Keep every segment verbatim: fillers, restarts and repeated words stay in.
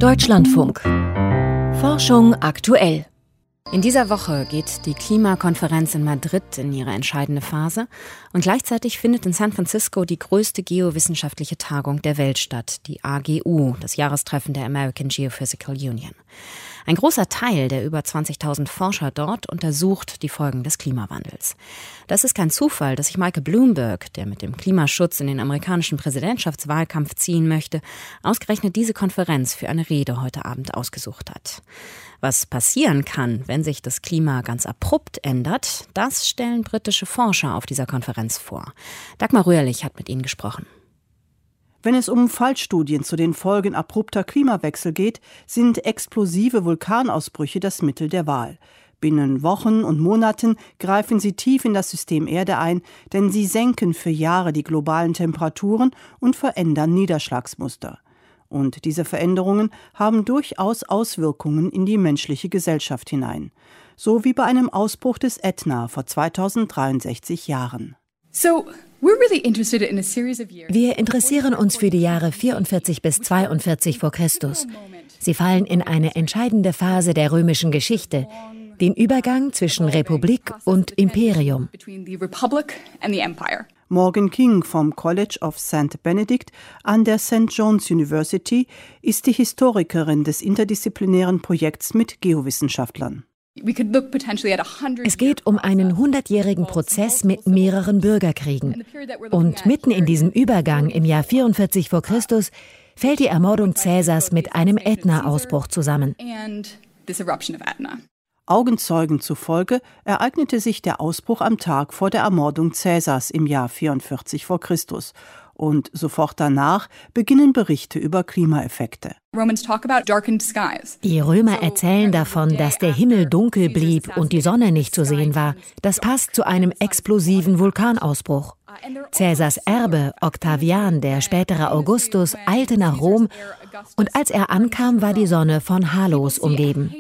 Deutschlandfunk. Forschung aktuell. In dieser Woche geht die Klimakonferenz in Madrid in ihre entscheidende Phase und gleichzeitig findet in San Francisco die größte geowissenschaftliche Tagung der Welt statt, die A G U, das Jahrestreffen der American Geophysical Union. Ein großer Teil der über zwanzigtausend Forscher dort untersucht die Folgen des Klimawandels. Das ist kein Zufall, dass sich Michael Bloomberg, der mit dem Klimaschutz in den amerikanischen Präsidentschaftswahlkampf ziehen möchte, ausgerechnet diese Konferenz für eine Rede heute Abend ausgesucht hat. Was passieren kann, wenn sich das Klima ganz abrupt ändert, das stellen britische Forscher auf dieser Konferenz vor. Dagmar Röhrlich hat mit ihnen gesprochen. Wenn es um Fallstudien zu den Folgen abrupter Klimawechsel geht, sind explosive Vulkanausbrüche das Mittel der Wahl. Binnen Wochen und Monaten greifen sie tief in das System Erde ein, denn sie senken für Jahre die globalen Temperaturen und verändern Niederschlagsmuster. Und diese Veränderungen haben durchaus Auswirkungen in die menschliche Gesellschaft hinein. So wie bei einem Ausbruch des Ätna vor zweitausenddreiundsechzig Jahren. So Wir interessieren uns für die Jahre vierundvierzig bis zweiundvierzig vor Christus. Sie fallen in eine entscheidende Phase der römischen Geschichte, den Übergang zwischen Republik und Imperium. Morgan King vom College of Saint Benedict an der Saint John's University ist die Historikerin des interdisziplinären Projekts mit Geowissenschaftlern. Es geht um einen hundertjährigen Prozess mit mehreren Bürgerkriegen. Und mitten in diesem Übergang im Jahr vierundvierzig vor Christus fällt die Ermordung Cäsars mit einem Ätna-Ausbruch zusammen. Augenzeugen zufolge ereignete sich der Ausbruch am Tag vor der Ermordung Cäsars im Jahr vierundvierzig vor Christus. Und sofort danach beginnen Berichte über Klimaeffekte. Die Römer erzählen davon, dass der Himmel dunkel blieb und die Sonne nicht zu sehen war. Das passt zu einem explosiven Vulkanausbruch. Cäsars Erbe, Octavian, der spätere Augustus, eilte nach Rom und als er ankam, war die Sonne von Halos umgeben.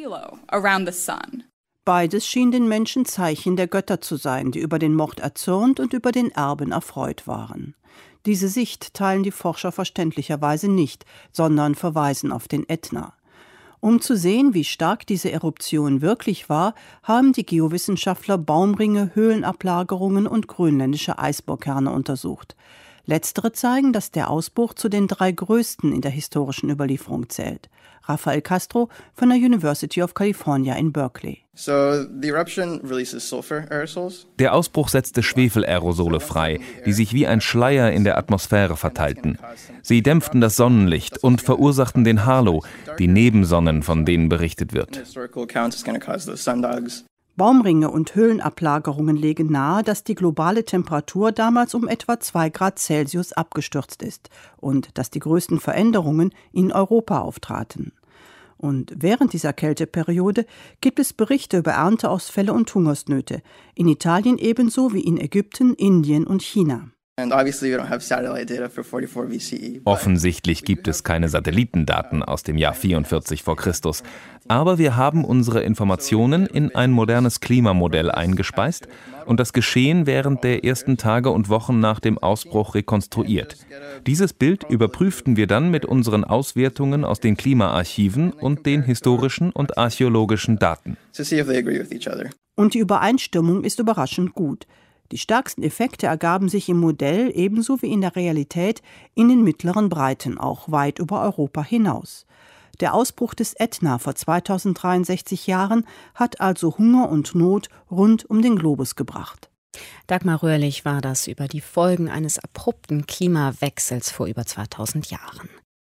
Beides schien den Menschen Zeichen der Götter zu sein, die über den Mord erzürnt und über den Erben erfreut waren. Diese Sicht teilen die Forscher verständlicherweise nicht, sondern verweisen auf den Ätna. Um zu sehen, wie stark diese Eruption wirklich war, haben die Geowissenschaftler Baumringe, Höhlenablagerungen und grönländische Eisbohrkerne untersucht. Letztere zeigen, dass der Ausbruch zu den drei größten in der historischen Überlieferung zählt. Rafael Castro von der University of California in Berkeley. Der Ausbruch setzte Schwefelaerosole frei, die sich wie ein Schleier in der Atmosphäre verteilten. Sie dämpften das Sonnenlicht und verursachten den Halo, die Nebensonnen, von denen berichtet wird. Baumringe und Höhlenablagerungen legen nahe, dass die globale Temperatur damals um etwa zwei Grad Celsius abgestürzt ist und dass die größten Veränderungen in Europa auftraten. Und während dieser Kälteperiode gibt es Berichte über Ernteausfälle und Hungersnöte, in Italien ebenso wie in Ägypten, Indien und China. Offensichtlich gibt es keine Satellitendaten aus dem Jahr vierundvierzig vor Christus. Aber wir haben unsere Informationen in ein modernes Klimamodell eingespeist und das Geschehen während der ersten Tage und Wochen nach dem Ausbruch rekonstruiert. Dieses Bild überprüften wir dann mit unseren Auswertungen aus den Klimaarchiven und den historischen und archäologischen Daten. Und die Übereinstimmung ist überraschend gut. Die stärksten Effekte ergaben sich im Modell ebenso wie in der Realität in den mittleren Breiten, auch weit über Europa hinaus. Der Ausbruch des Ätna vor zweitausenddreiundsechzig Jahren hat also Hunger und Not rund um den Globus gebracht. Dagmar Röhrlich war das über die Folgen eines abrupten Klimawechsels vor über zweitausend Jahren.